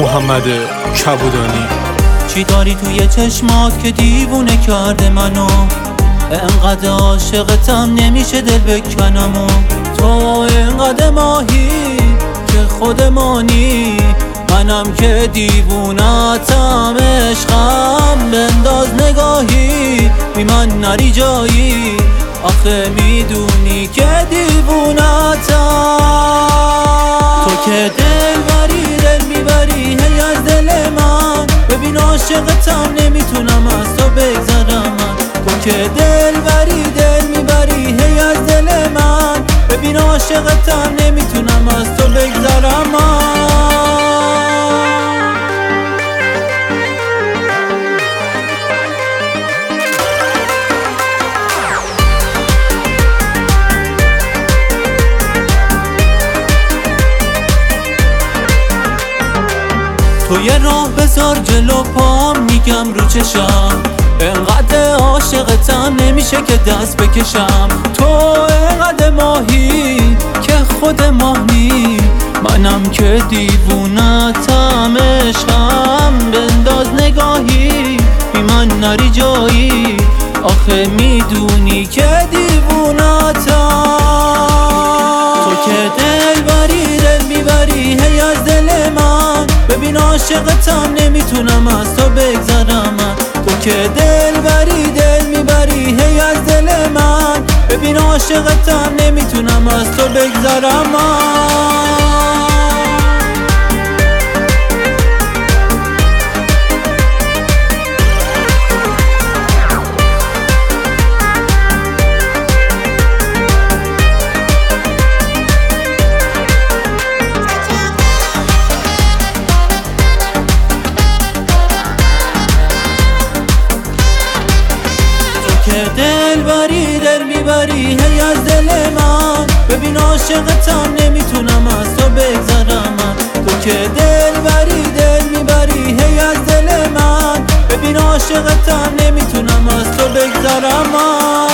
محمد کبودانی. چی داری توی چشمات که دیوونه کرده منو؟ انقدر عاشقتم نمیشه دل بکنم و تو انقدر ماهی که خودمانی، منم که دیوونتم عشقم. بنداز نگاهی بی من نری جایی، آخه میدونی که دیوونتم. تو که دل میبری هی از دل من، ببین عاشقتم نمیتونم از تو بگذرم من. تو که دل میبری هی از دل من، ببین عاشقتم نمیتونم از تو بگذرم من. تو یه راه بذار جلو پام، میگم رو چشم. انقدر عاشقتم نمیشه که دست بکشم. تو انقدر ماهی که خود ماهی، منم که دیوونتم عشقم. بنداز نگاهی بی من نری جایی، آخه میدونی که دیوونتم. تو که دل میبری هی از دل من، ببین عاشقتم نمیتونم از تو بگذرم من. تو که دل میبری هی از دل من، ببین عاشقتم نمیتونم از تو بگذرم من. که دل میبری هی از دل من، ببین عاشقتم نمیتونم از تو بگذرم من. تو که دل میبری هی از دل من، ببین عاشقتم نمیتونم از تو بگذرم من.